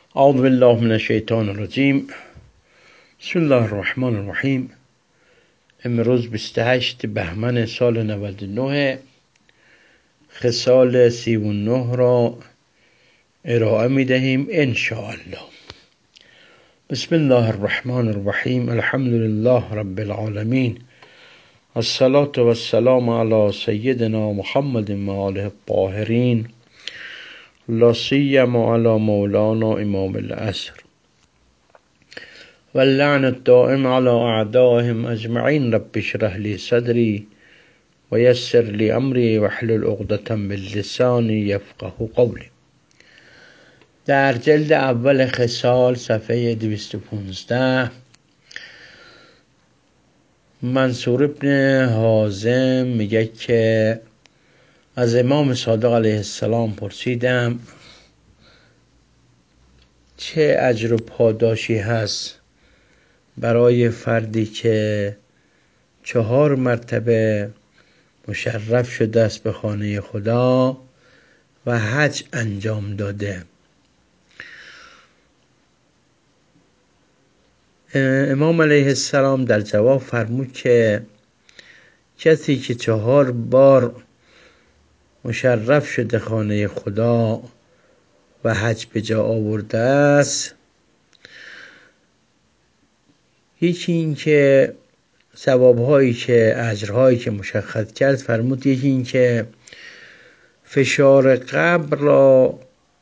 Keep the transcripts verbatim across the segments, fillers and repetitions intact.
اعوذ بالله من الشیطان الرجیم. بسم الله الرحمن الرحیم. امروز بیست و هشت بهمن سال نود و نه خصال سی و نه را ارائه می دهیم انشاءالله. بسم الله الرحمن الرحیم. الحمد لله رب العالمین. الصلاة والسلام علی سیدنا محمد و آله الطاهرین، لا سیما علی مولانا امام العصر واللعن الدائم على اعدائهم اجمعین. رب اشرح لی صدری و یسر لی امری واحلل عقدة من لسانی یفقهوا قولی. در جلد اول خصال صفحه دویست و پانزده منصور ابن حازم میگه که از امام صادق علیه السلام پرسیدم چه اجر و پاداشی هست برای فردی که چهار مرتبه مشرف شده است به خانه خدا و حج انجام داده. امام علیه السلام در جواب فرمود که کسی که چهار بار مشرف شده خانه خدا و حج به جا آورده است، یکی این که ثوابهایی که اجرهایی که مشخص کرد فرمود، یکی این که فشار قبر را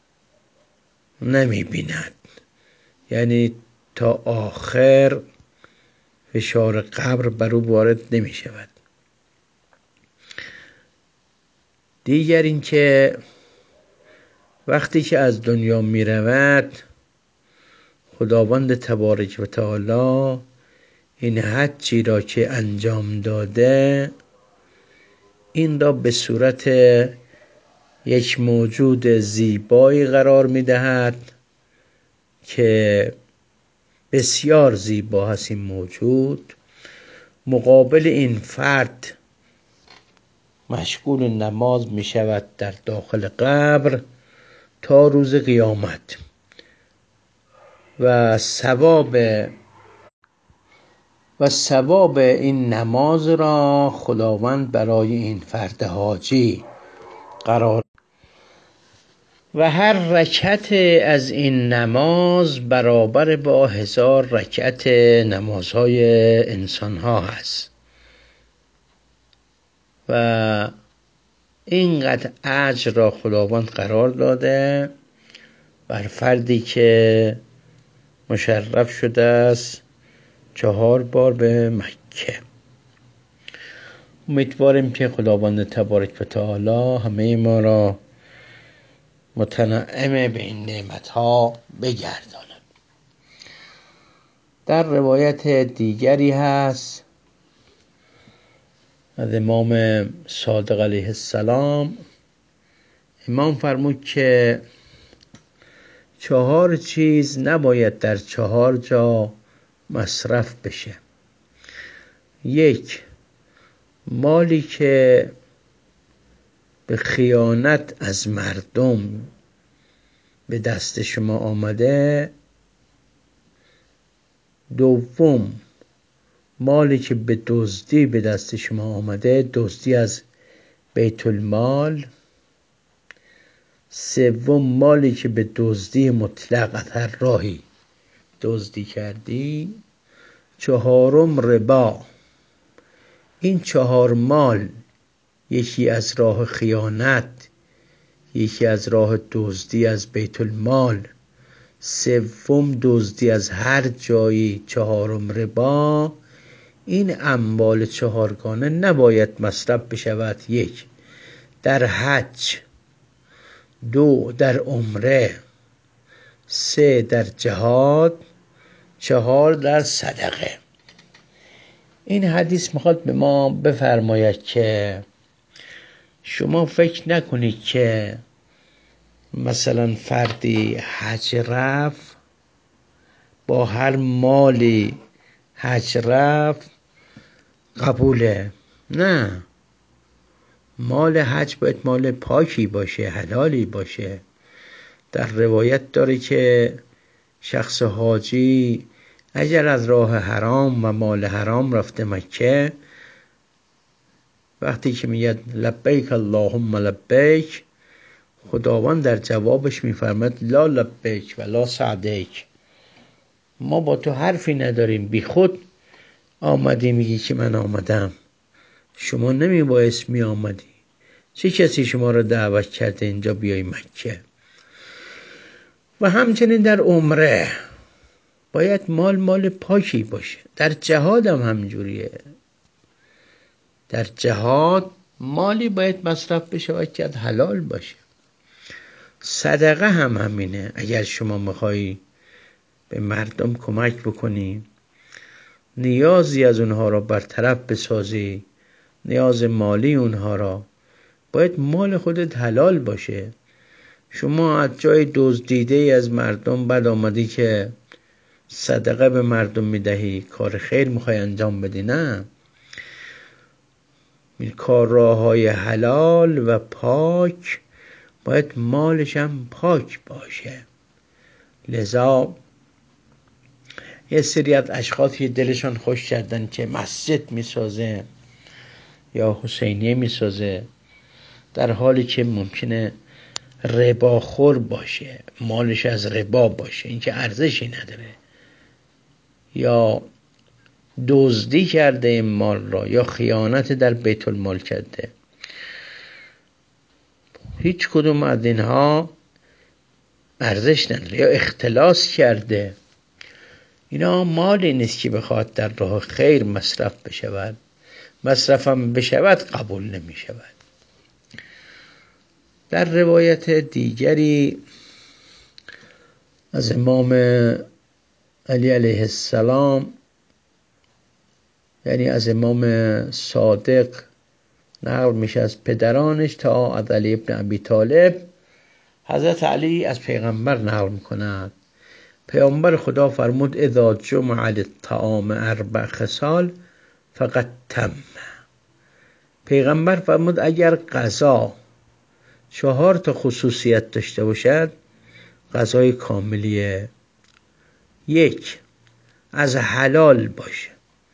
نمی بیند، یعنی تا آخر فشار قبر بر او وارد نمی شود. دیگر این که وقتی که از دنیا می رود خداوند تبارک و تعالی این حجی را که انجام داده این را به صورت یک موجود زیبایی قرار می دهد که بسیار زیبا هست. این موجود مقابل این فرد مشغول نماز می شود در داخل قبر تا روز قیامت و ثواب و ثواب این نماز را خداوند برای این فرد حاجی قرار و هر رکعت از این نماز برابر با هزار رکعت نمازهای انسان ها هست و اینقدر اجر را خداوند قرار داده بر فردی که مشرف شده است چهار بار به مکه. امیدواریم که خداوند تبارک و تعالی همه ما را متنعم به این نعمت ها بگرداند. در روایت دیگری هست از امام صادق علیه السلام، امام فرمود که چهار چیز نباید در چهار جا مصرف بشه. یک، مالی که به خیانت از مردم به دست شما آمده. دوم، مالی که به دزدی به دست شما آمده، دزدی از بیت المال. سوم، مالی که به دزدی مطلق از هر راهی دزدی کردی. چهارم، ربا. این چهار مال، یکی از راه خیانت، یکی از راه دزدی از بیت المال، سوم دزدی از هر جایی، چهارم ربا. این اموال چهارگانه نباید مصرف بشود. یک، در حج. دو، در عمره. سه، در جهاد. چهار، در صدقه. این حدیث میخواد به ما بفرماید که شما فکر نکنید که مثلا فردی حج رفت، با هر مالی حج رفت قبوله. نه، مال حج باید مال پاکی باشه، حلالی باشه. در روایت داره که شخص حاجی اگر از راه حرام و مال حرام رفته مکه، وقتی که میگه لبیک اللهم لبیک، خداوند در جوابش میفرماد لا لبیک و لا سعدیک، ما با تو حرفی نداریم، بی خود آمدی میگی که من آمدم، شما نمی باعث می آمدی، چه کسی شما را دعوت کرده اینجا بیای مکه؟ و همچنین در عمره باید مال مال پاکی باشه. در جهاد هم همجوریه، در جهاد مالی باید مصرف بشه و که حلال باشه. صدقه هم همینه، اگر شما میخوایی به مردم کمک بکنی، نیازی از اونها را برطرف بسازی، نیاز مالی اونها را، باید مال خودت حلال باشه. شما از جای دزدیده از مردم بعد آمدی که صدقه به مردم میدهی، کار خیر میخوای انجام بدی؟ نه، این کار راههای حلال و پاک باید مالش هم پاک باشه. لذا یه سری از اشخاصی دلشان خوش کردن که مسجد میسازه یا حسینیه میسازه، در حالی که ممکنه رباخور باشه، مالش از ربا باشه، این که ارزشی نداره، یا دزدی کرده این مال را، یا خیانت در بیت المال کرده. هیچ کدوم از اینها ارزش نداره، یا اختلاس کرده. اینا مالی نیست که بخواد در راه خیر مصرف بشود، مصرفم بشود قبول نمی شود. در روایت دیگری از امام علی علیه السلام، یعنی از امام صادق نقل میشه از پدرانش تا از علی ابن ابی طالب، حضرت علی از پیغمبر نقل میکند. پیامبر خدا فرمود اذا جمع الطعام اربع خصال فقط تم. پیغمبر فرمود اگر غذا چهار تا خصوصیت داشته باشد، غذای کاملیه. یک، از حلال باشه،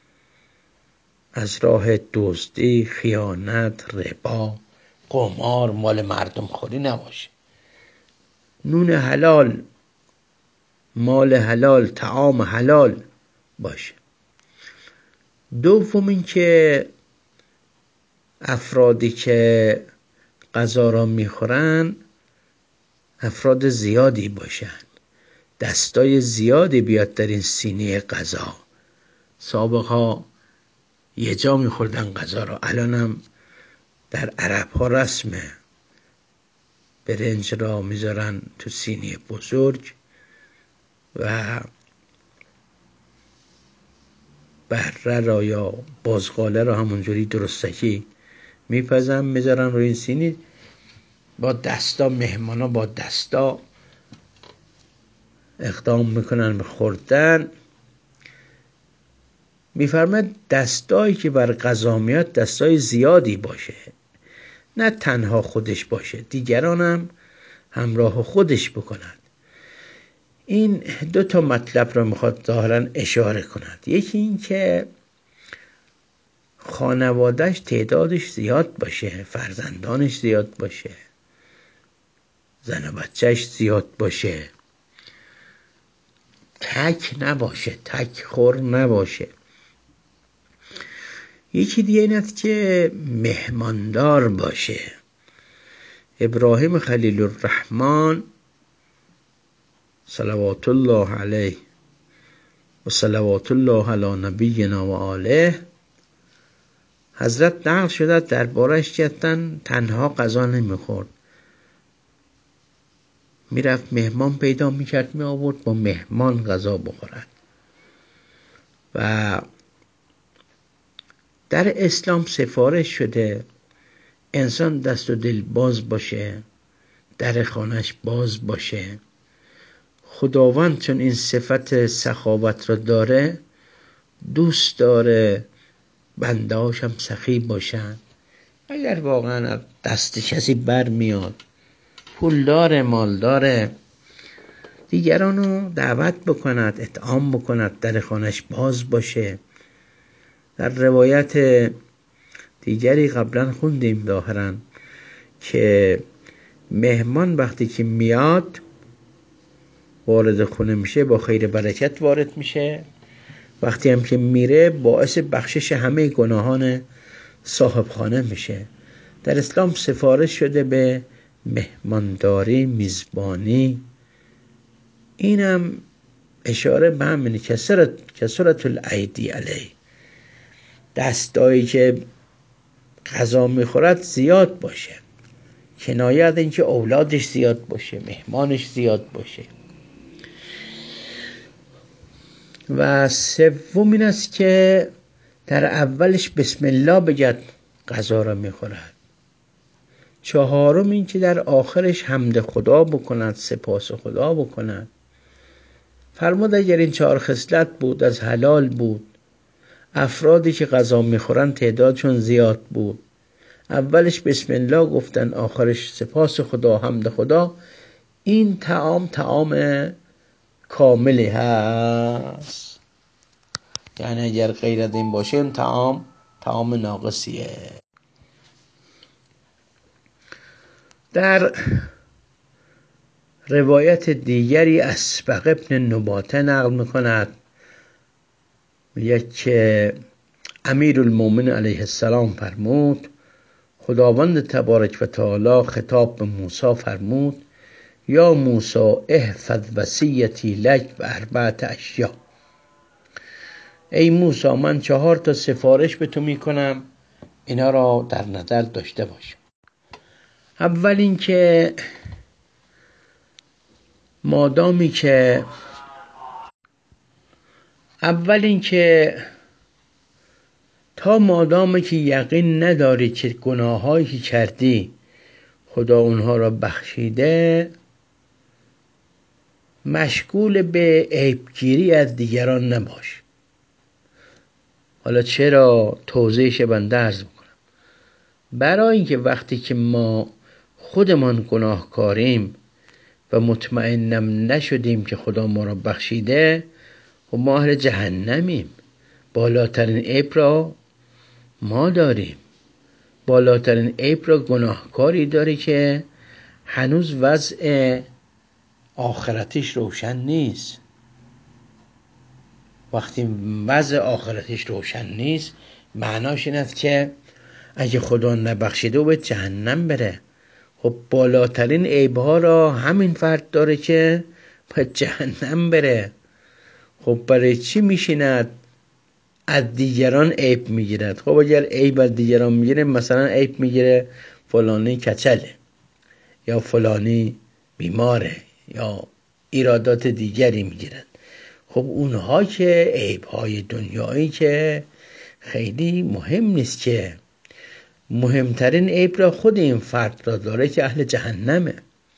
از راه دزدی، خیانت، ربا، قمار، مال مردم خوری نباشه. نون حلال، مال حلال، طعام حلال باشه. دوم این که افرادی که غذا را میخورن افراد زیادی باشن، دستای زیادی بیاد در این سینی غذا. سابقا یه جا میخوردن غذا را، الانم در عرب ها رسمه، برنج را میذارن تو سینی بزرگ و بره را یا بازغاله را همونجوری درستکی میپزن میذارن روی این سینی، با دستا مهمانا با دستا اقدام میکنن به خوردن. میفرماید دستایی که بر غذا میاد دستای زیادی باشه، نه تنها خودش باشه، دیگران هم همراه خودش بکنند. این دو تا مطلب را میخواد ظاهرا اشاره کند. یکی این که خانوادهش تعدادش زیاد باشه، فرزندانش زیاد باشه، زن و بچهش زیاد باشه، تک نباشه، تک خور نباشه. یکی دیگه این است که مهماندار باشه. ابراهیم خلیل الرحمن صلوات الله علیه و صلوات الله علی نبینا و آله، حضرت نقل شده دربارش که تنها غذا نمیخورد، میرفت مهمان پیدا میکرد، می آورد با مهمان غذا بخورد. و در اسلام سفارش شده انسان دست و دل باز باشه، در خانهش باز باشه. خداوند چون این صفت سخاوت را داره، دوست داره بنده هاش هم سخی باشن. اگر واقعا دست کسی بر میاد، پول داره، مال داره، دیگران رو دعوت بکند، اطعام بکند، در خانش باز باشه. در روایت دیگری قبلا خوندیم ظاهرا که مهمان وقتی که میاد وارد خونه میشه با خیر برکت وارد میشه، وقتی هم که میره باعث بخشش همه گناهان صاحب خانه میشه. در اسلام سفارش شده به مهمانداری، میزبانی. اینم اشاره به همینه کسرت کسرت الایدی علیه، دستایی که غذا میخورد زیاد باشه، کنایه از اینکه اولادش زیاد باشه، مهمانش زیاد باشه. و سوم این است که در اولش بسم الله بگد غذا را میخورد. چهارم این که در آخرش حمد خدا بکند، سپاس خدا بکند. فرمود اگر این چهار خصلت بود، از حلال بود، افرادی که غذا میخورن تعدادشون زیاد بود، اولش بسم الله گفتن، آخرش سپاس خدا، حمد خدا، این طعام طعام کاملی هست. یعنی اگر غیر از این باشه این طعام طعام ناقصیه. در روایت دیگری اسبق ابن نباته نقل میکند، میگه که امیر المومن علیه السلام فرمود، خداوند تبارک و تعالی خطاب به موسی فرمود، یا موسی احفظ وصیتی لک و اربعت اشیاء. ای موسی من چهار تا سفارش به تو میکنم، اینا را در نظر داشته باش. اول این که مادامی که اول این که تا مادامی که یقین نداری که گناهایی که کردی خدا اونها را بخشیده، مشغول به عیبگیری از دیگران نباش. حالا چرا؟ توضیحش بنده عرض میکنم. برای اینکه وقتی که ما خودمان گناهکاریم و مطمئنم نشدیم که خدا ما را بخشیده، و ما اهل جهنمیم. بالاترین عیب را ما داریم. بالاترین عیب را گناهکاری داری که هنوز وضع آخرتش روشن نیست. وقتی وضع آخرتش روشن نیست معناش این است که اگه خدا نبخشیده و به جهنم بره. خب بالاترین عیبها را همین فرد داره که به جهنم بره. خب برای چی میشیند از دیگران عیب میگیرد؟ خب اگر عیب از دیگران میگیره، مثلا عیب میگیره فلانی کچله یا فلانی بیماره یا ایرادات دیگری میگیرند. خب اونها که عیبهای دنیایی که خیلی مهم نیست، که مهمترین عیب را خود این فرد را داره که اهل جهنمه.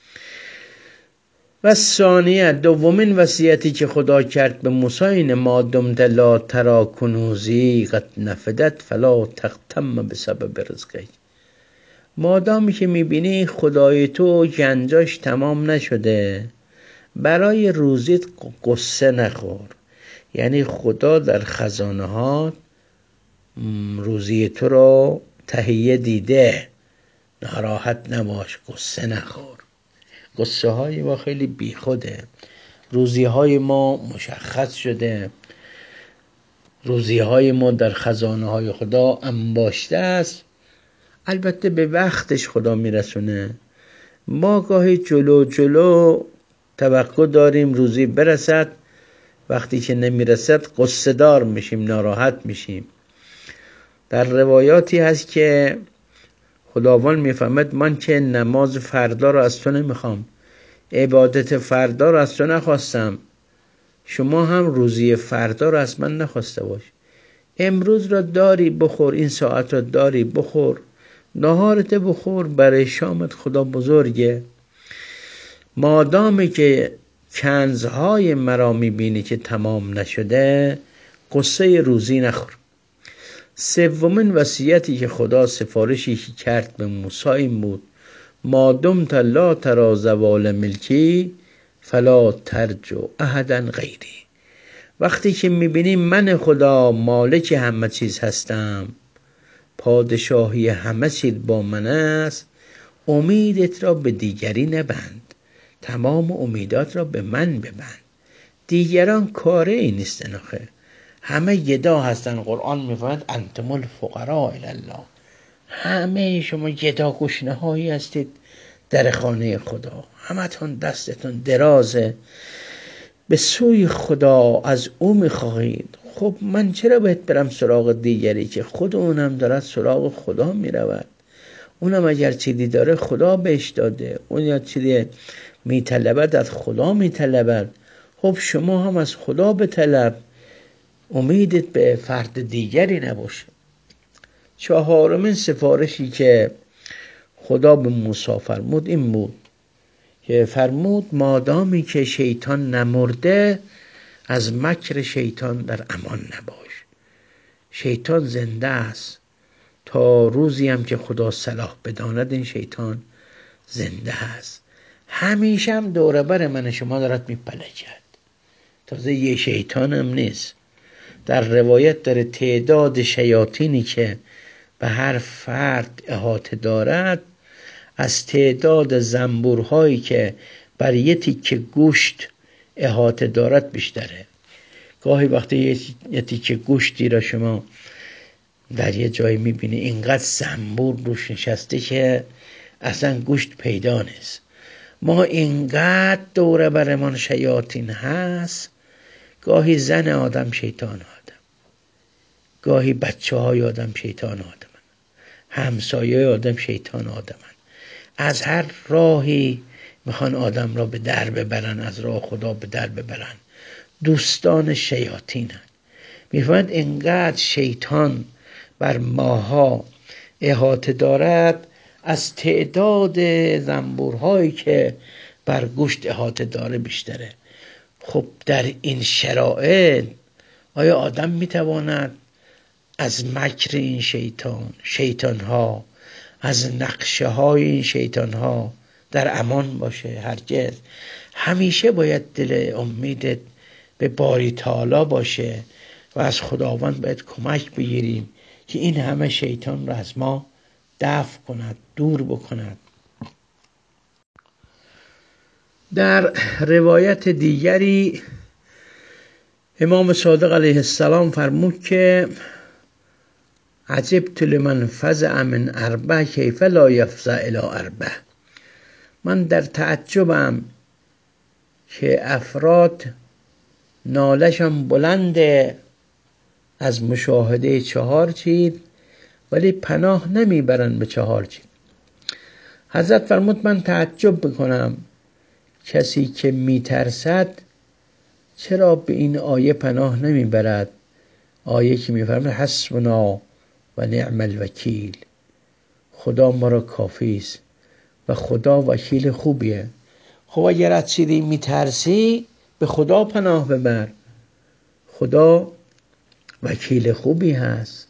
و ثانیه دومین وصیتی که خدا کرد به موسی اینه، ما دمت لا ترا کنوزی قد نفدت فلا تغتم بسبب رزقک. مادامی که میبینی خدای تو گنجاش تمام نشده، برای روزیت قصه نخور. یعنی خدا در خزانه ها روزی تو رو تهیه دیده، ناراحت نباش، قصه نخور. قصه های ما خیلی بیخوده. روزی های ما مشخص شده، روزی های ما در خزانه های خدا انباشته است. البته به وقتش خدا میرسونه. ما گاهی جلو جلو توقع داریم روزی برسد، وقتی که نمیرسد قصه دار میشیم، ناراحت میشیم. در روایاتی هست که خداوند میفهمد من که نماز فردا رو از تو نمیخوام، عبادت فردا رو از تو نخواستم، شما هم روزی فردا رو از من نخواسته باش. امروز را داری بخور، این ساعت را داری بخور، نهارت بخور، برای شامت خدا بزرگه. مادامی که کنزهای مرا میبینی که تمام نشده، قصه روزی نخور. سومین وصیتی که خدا سفارشی که کرد به موسی این بود، ما دمت لا تری زوال ملکی فلا ترجو احدا غیری. وقتی که میبینی من خدا مالک همه چیز هستم، پادشاهی همه چیز با من است، امیدت را به دیگری نبند، تمام امیدات را به من ببند. دیگران کاره ای نیستن آخه، همه گدا هستن. قرآن میفرماید انتم الفقراء الی الله، همه شما گدا گشنه هایی هستید در خانه خدا، همتون دستتون درازه به سوی خدا، از او میخواهید. خب من چرا باید برم سراغ دیگری که خود اونم دارد سراغ خدا میرود؟ اونم اگر چیزی داره خدا بهش داده، اون یا چیزی میطلبد از خدا میطلبد. خب شما هم از خدا بطلب، امیدت به فرد دیگری نباشه. چهارمین سفارشی که خدا به موسی فرمود این بود که فرمود مادامی که شیطان نمرده، از مکر شیطان در امان نباش. شیطان زنده است تا روزی هم که خدا صلاح بداند، این شیطان زنده است. همیشه هم دوره بر من شما دارد میپلکد، تازه یه شیطان هم نیست. در روایت داره تعداد شیاطینی که به هر فرد احاطه دارد از تعداد زنبورهایی که بر یه تیکه گوشت احاطه دارد بیشتره. گاهی وقتی یه تیکه گوشتی را شما در یه جایی میبینی اینقدر زنبور روش نشسته که اصلا گوشت پیدا نیست. ما اینقدر دوره برمان شیاطین هست، گاهی زن آدم شیطان آدم، گاهی بچه های آدم شیطان آدم، همسایه آدم شیطان آدم. از هر راهی میخوان آدم را به در ببرن، از راه خدا به در ببرن. دوستان شیاطین هست. میفهمند اینقدر شیطان بر ماها احاطه دارد، از تعداد زنبورهایی که بر گوشت احاطه داره بیشتره. خب در این شرایط آیا آدم میتواند از مکر این شیطان شیطان ها از نقشه های این شیطان ها در امان باشه؟ هرگز. همیشه باید دل امیدت به باری تعالی باشه و از خداوند باید کمک بگیریم که این همه شیطان را از ما دفع کند، دور بکند. در روایت دیگری امام صادق علیه السلام فرمود که عجبت لمن فزع من اربع کیف لا یفزع الی اربع. من در تعجبم که افراد نالشان بلنده از مشاهده چهار چیز ولی پناه نمیبرن به چهار چیز. حضرت فرمود من تعجب میکنم کسی که میترسد چرا به این آیه پناه نمیبرد. آیه که میفرماید حسبنا و نعم الوکیل، خدا ما را کافی است و خدا وکیل خوبیه. خب اگر از چیزی میترسی به خدا پناه ببر، خدا وکیل خوبی هست.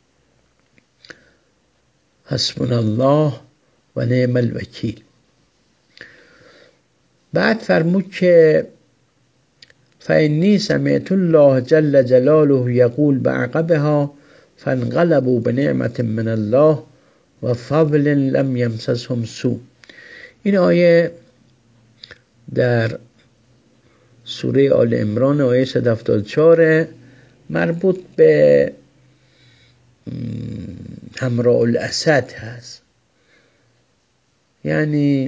حسبنا الله و نعم الوکیل. بعد فرمود که فإني سمعت الله جل جلاله يقول بعقبها فانقلبوا بنعمة من الله و فضل لم يمسسهم سوء. این آیه در سوره آل عمران آیه صد و هفتاد و چهار مربوط به حمراء الاسد هست. یعنی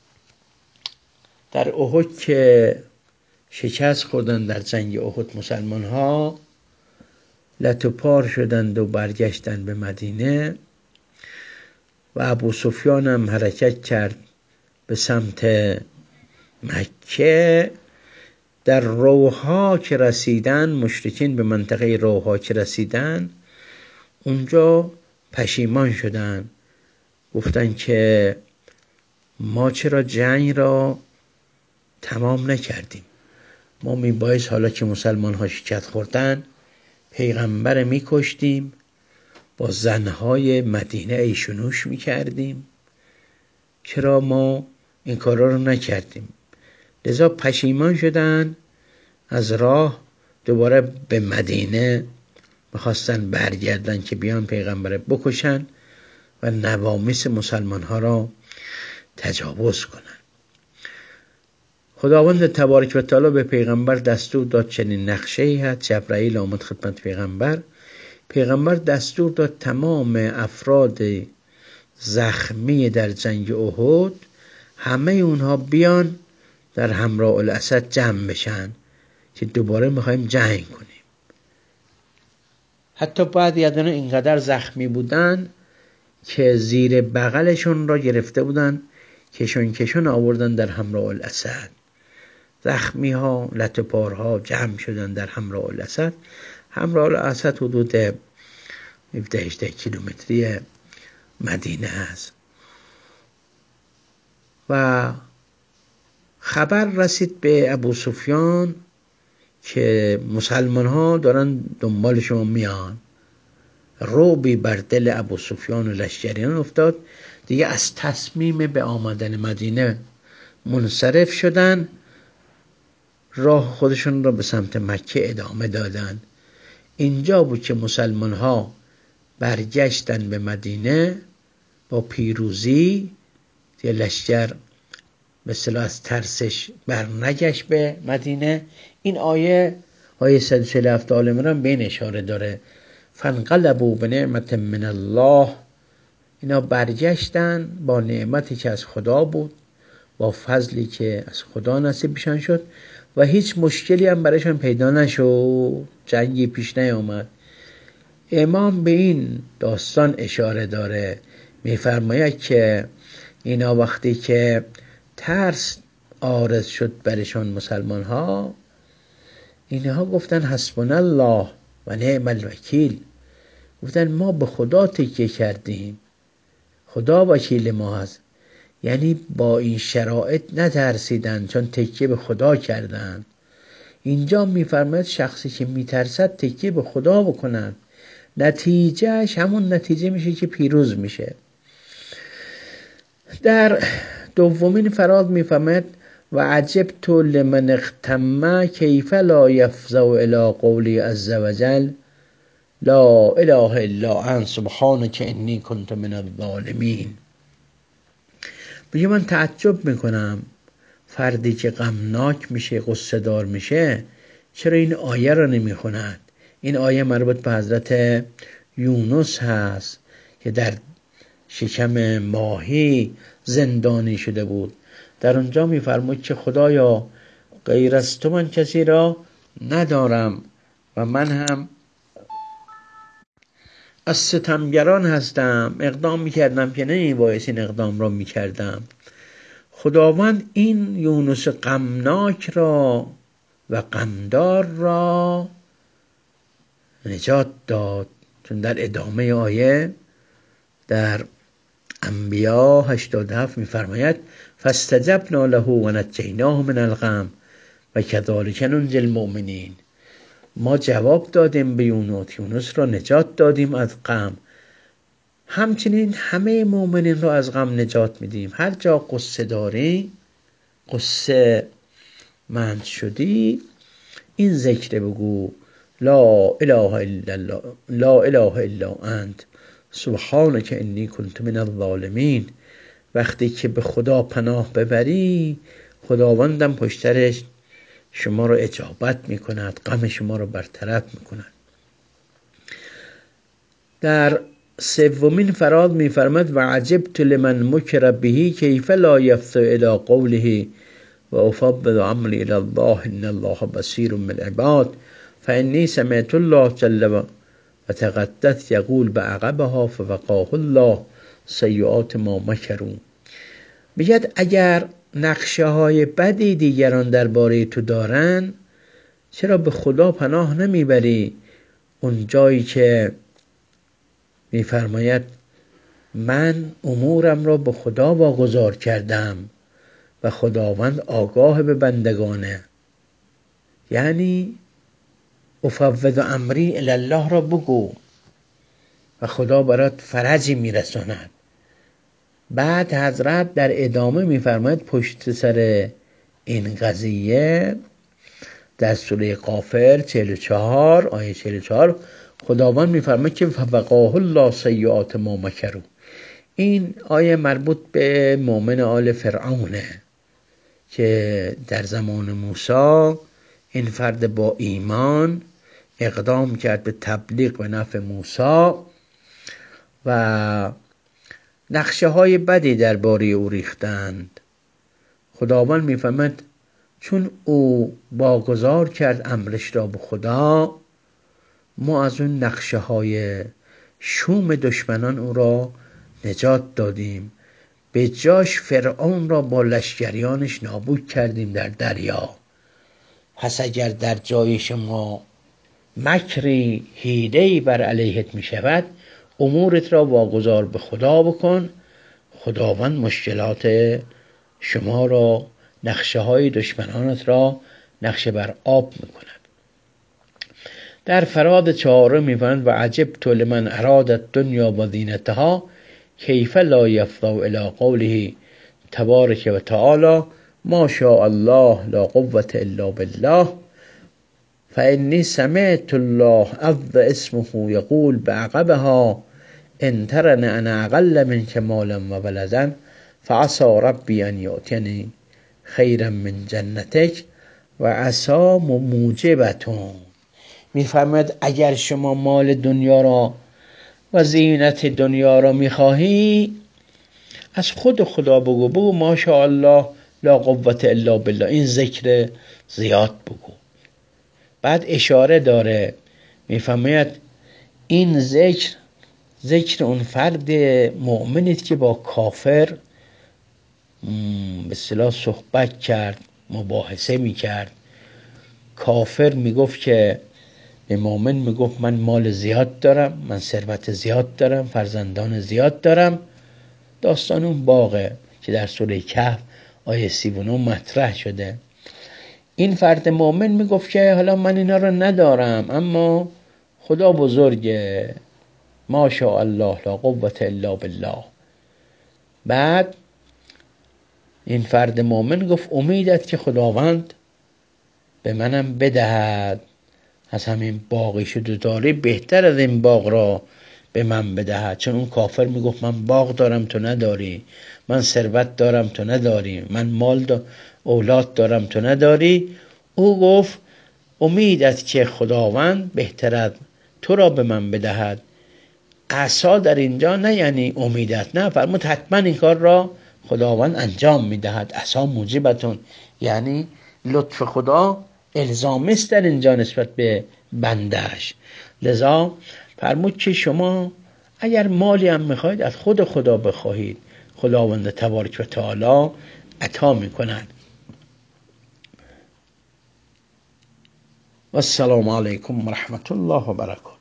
در احد که شکست خوردن در جنگ احد مسلمان ها، لت و پار شدند و برگشتند به مدینه و ابو سفیان هم حرکت کرد به سمت مکه. در روحا که رسیدن، مشرکین به منطقه روحا که رسیدن، اونجا پشیمان شدن، گفتن که ما چرا جنگ را تمام نکردیم، ما میبایست حالا که مسلمان ها شکست خوردن پیغمبر میکشتیم، با زنهای مدینه ایشونوش میکردیم، چرا ما این کارا رو نکردیم. لذا پشیمان شدن از راه، دوباره به مدینه میخواستن برگردن که بیان پیغمبر بکشن و نوامس مسلمان ها را تجاوز کنن. خداوند تبارک و تعالی به پیغمبر دستور داد چنین نقشه‌ای هست. جبرائیل آمد خدمت پیغمبر. پیغمبر دستور داد تمام افراد زخمی در جنگ احد همه اونها بیان در حمراء الاسد جمع بشن که دوباره میخوایم جنگ کنیم. حتی بعضی از اونها اینقدر زخمی بودن که زیر بغلشون را گرفته بودن، کشون کشون آوردن در حمراء الاسد. زخمی ها، لته پارها جمع شدن در حمراء الاسد. حمراء الاسد حدود هفده هجده کیلومتری مدینه است. و خبر رسید به ابو سفیان که مسلمان ها دارن دنبال شما میان. رعبی بر دل ابو سفیان و لشکریان افتاد. دیگه از تصمیم به آمدن مدینه منصرف شدن، راه خودشون را به سمت مکه ادامه دادن. اینجا بود که مسلمان ها برگشتن به مدینه با پیروزی. دیگه لشکر به اصطلاح از ترسش برنگشت به مدینه. این آیه آیه صد و چهل و هفت آل عمران به این اشاره داره. فانقلبوا بنعمت من الله، اینا برگشتن با نعمتی که از خدا بود، با فضلی که از خدا نصیبشان شد و هیچ مشکلی هم برایشان پیدا نشد، جنگی پیش نیامد. امام به این داستان اشاره داره، میفرماید که اینا وقتی که ترس عارض شد برشان مسلمان ها، اینها گفتن حسبنا الله و نعم الوکیل، گفتن ما به خدا تکیه کردیم، خدا وکیل ما هست. یعنی با این شرایط نترسیدن چون تکیه به خدا کردن. اینجا میفرماید شخصی که میترسد تکیه به خدا بکنن، نتیجهش همون نتیجه میشه که پیروز میشه. در دومین فراد میفرماید و عجبت لمن اغتم کیف لا یفزع الی قولی عز وجل لا اله الا انت سبحانک انی کنت من الظالمین. بگه من تعجب میکنم فردی که غمناک میشه، غصه دار میشه، چرا این آیه رو نمیخوند؟ این آیه مربوط به حضرت یونس هست که در شکم ماهی زندانی شده بود. در اونجا میفرمود که خدایا غیر از تو من کسی را ندارم و من هم از ستمگران هستم، اقدام میکردم که نمیبایست این اقدام را میکردم. خداوند این یونس غمناک را و غمدار را نجات داد، چون در ادامه آیه در انبیا هشتاد و هفت میفرماید فاستجبنا له و نجیناه من الغم و کذالک ننجی المؤمنین. ما جواب دادیم به یونس، یونس را نجات دادیم از غم، همچنین همه مؤمنین را از غم نجات میدیم. هر جا قصه داری، قصه مند شدی، این ذکر بگو لا اله الا الله لا اله الا انت سبحانک انی کنت من الظالمین. وقتی که به خدا پناه ببری، خداوندم پشترش شما را اجابت میکند، غم شما را برطرف میکند. در سومین فراد میفرماد و عجبت لمن مکر به کیف لا یفزع الی قوله و افوض امری الی الله ان الله بصیر بالعباد فانی سمعت الله جل و تقدس یقول بعقبها فوقاه الله سیئات ما مکروا. بگید اگر نقشه های بدی دیگران درباره تو دارن، چرا به خدا پناه نمیبری؟ اون جایی که میفرماید من امورم را به خدا واگذار کردم و خداوند آگاه به بندگانه. یعنی افوض امری الی الله را بگو و خدا برات فرجی میرساند. بعد حضرت در ادامه میفرماید پشت سر این قضیه در سوره غافر چهل و چهار آیه چهل و چهار خداوند میفرماید که فوقاه الله سیئات ما مکروا. این آیه مربوط به مؤمن آل فرعونه که در زمان موسی این فرد با ایمان اقدام کرد به تبلیغ به نفع موسی و نقشه های بدی درباره او ریختند. خداوند میفهمد چون او واگذار کرد امرش را به خدا، ما از اون نقشه های شوم دشمنان او را نجات دادیم، به جاش فرعون را با لشکریانش نابود کردیم در دریا. پس اگر در جای شما مکری حیله‌ای بر علیهت می شود، امورت را واگذار به خدا بکن، خداوند مشکلات شما را، نقشه های دشمنانت را نقشه بر آب می کند. در فراد چهارم می فرماید و عجبت لمن اراد الدنیا و زینتها کیف لا یفضوا الی قوله تبارک و تعالی ما شاء الله لا قوة الا بالله فانی سمعت الله عز اسمه یقول بعقبها ان ترنی انا اقل منک مالا و ولدا فعسى ربی ان یؤتینی خیرا من جنتک و عسى موجبتون. میفرماید اگر شما مال دنیا را و زینت دنیا را میخواهی، از خود خدا بگو، بگو ماشاءالله لا قوة الا بالله، این ذکر زیاد بگو. بعد اشاره داره، میفرماید این ذکر ذکر اون فرد مؤمنید که با کافر به اصطلاح صحبت کرد، مباحثه میکرد. کافر میگفت که به مؤمن میگفت من مال زیاد دارم، من ثروت زیاد دارم، فرزندان زیاد دارم. داستان اون باغه که در سوره کهف آیه سی و نه مطرح شده. این فرد مؤمن میگفت که حالا من اینا رو ندارم، اما خدا بزرگه، ما شاء الله لا قوة الا بالله. بعد این فرد مؤمن گفت امیدت که خداوند به منم بدهد، از همین باقی شده داری بهتر از این باغ را به من بدهد. چون اون کافر میگفت من باغ دارم تو نداری، من ثروت دارم تو نداری، من مال دا اولاد دارم تو نداری. او گفت امیدت که خداوند بهتر از تو را به من بدهد. عسا در اینجا نه یعنی امیدت، نه، فرمود حتما این کار را خداوند انجام میدهد. عسا موجبتون یعنی لطف خدا الزامی است در اینجا نسبت به بندهش. لذا فرمود که شما اگر مالی هم میخواید از خود خدا بخواهید، خداوند تبارک و تعالی عطا میکند. و السلام علیکم و رحمت الله و برکاته.